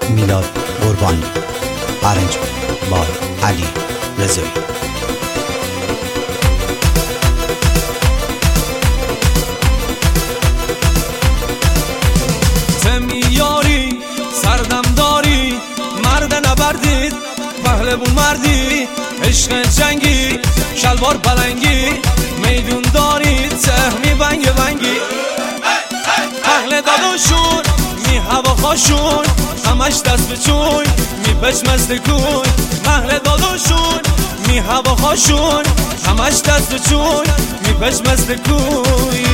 میلاد قربانی. ارنج بای علی رضایی. تمیاری سردم داری، مرد نبردید پهلوون مردی، عشق جنگی شلوار پلنگی، میدون دارید سهمی بنگ بنگی. اهل داداشون می هوا خاشون، همش دست به چوی می پش مست کوی. اهل داداشون می هوا خاشون، همش دست به چوی می پش مست کوی.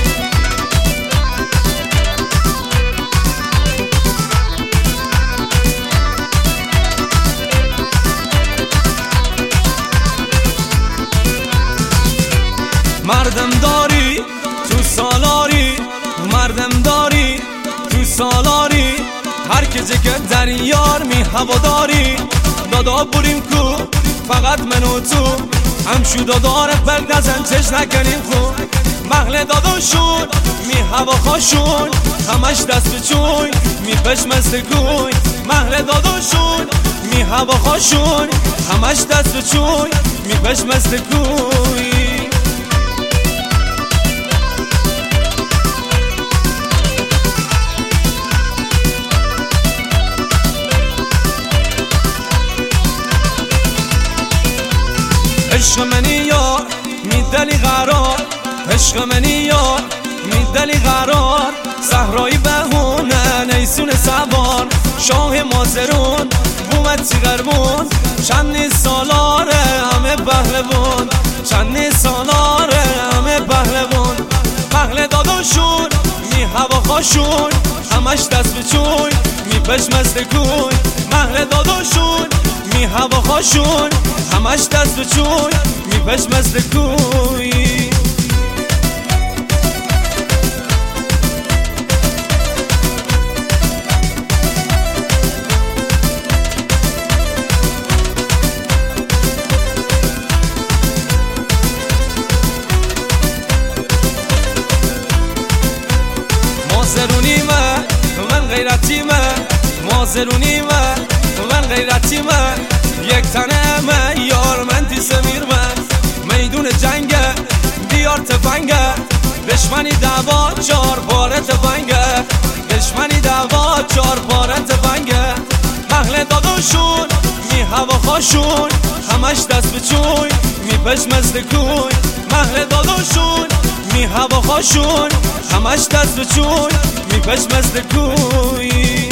مردم داری تو سالاری، مردم داری تو سالاری، هر کسی که در یار می هوا داری. دادا بریم کو فقط من و تو، همشو دادار پرد نزن چش نکنیم خون. محل داداشون می هوا خاشون، همش دست به چوی می پش مست کوی. محل داداشون می هوا خاشون، همش دست به چوی می پش مست کوی. عشق منی یار میدلی قرار، عشق منی یار میدلی قرار. صحرای بهونه نیسون سوار، شاه مازرون بومد چیغربون. چند سالاره همه پهلوون، چند سالاره همه پهلوون. پهل داداشون می هوا خاشون، همش دست به چوی می پش مست کوی. محل داداشون می هوا خاشون، همش دست به چوی می پش مست کوی. مازرونی من غیرتی مازرونی من غیرتی یک تنه من یار من تی سمیر میدون جنگه دیار تفنگه. دشمنی دعوا چار پاره تفنگه، دشمنی دعوا چار پاره تفنگه. محل داداشون می هوا خاشون، همش دست به چوی می پش مست کوی. محل داداشون می هوا خاشون، همش دست به چوی می پش مست کوی.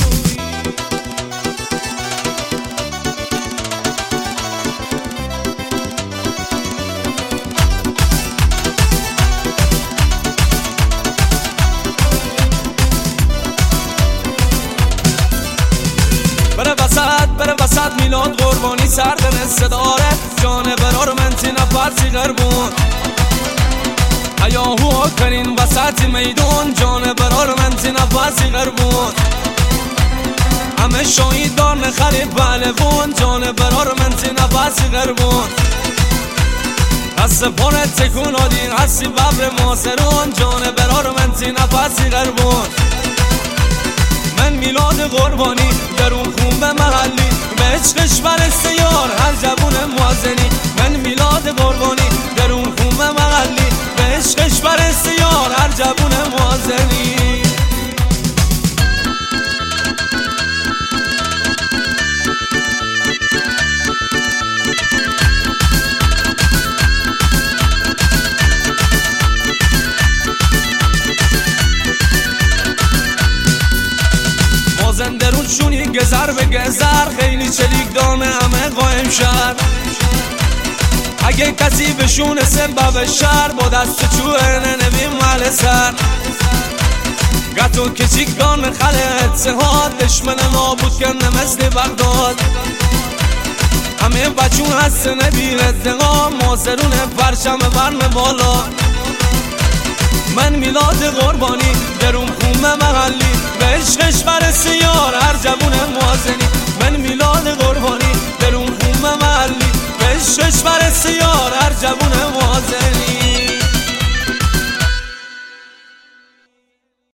بره وسط میلاد قربانی، سردن صداره جان برار من تی نفرسی غربون. هیاهو آخرین وسط میدون، جان برار من تی نفرسی غربون. همه شاهید دار نخری پهلوون، جان برار من تی نفرسی غربون. هست پانت تکون آدین هستی ببر مازرون، جان برار من تی نفرسی غربون. من میلاد قربانی در اون خون به محلی، به عشقش برسته یار هر جوون موازنی. من میلاد قربانی در اون خون به محلی، به عشقش برسته یار هر جوون موازنی. درونشونی گذر به گذر، خیلی چلیک دانه همه قایم شد. اگه کسی بشونه سبب شر، با دست چوه ننویم مال سر. گتو کچیک دانه خلط سهاد، دشمن نابود کنه مثل بغداد. همه بچون هست نبیر اتقام، مازرون پرچم برم بالا. من میلاد قربانی درون خونه محلی، به عشقش برسه یار هر جوون موازنی. من میلاد قربانی درون خونه محلی، به عشقش برسه یار هر جوون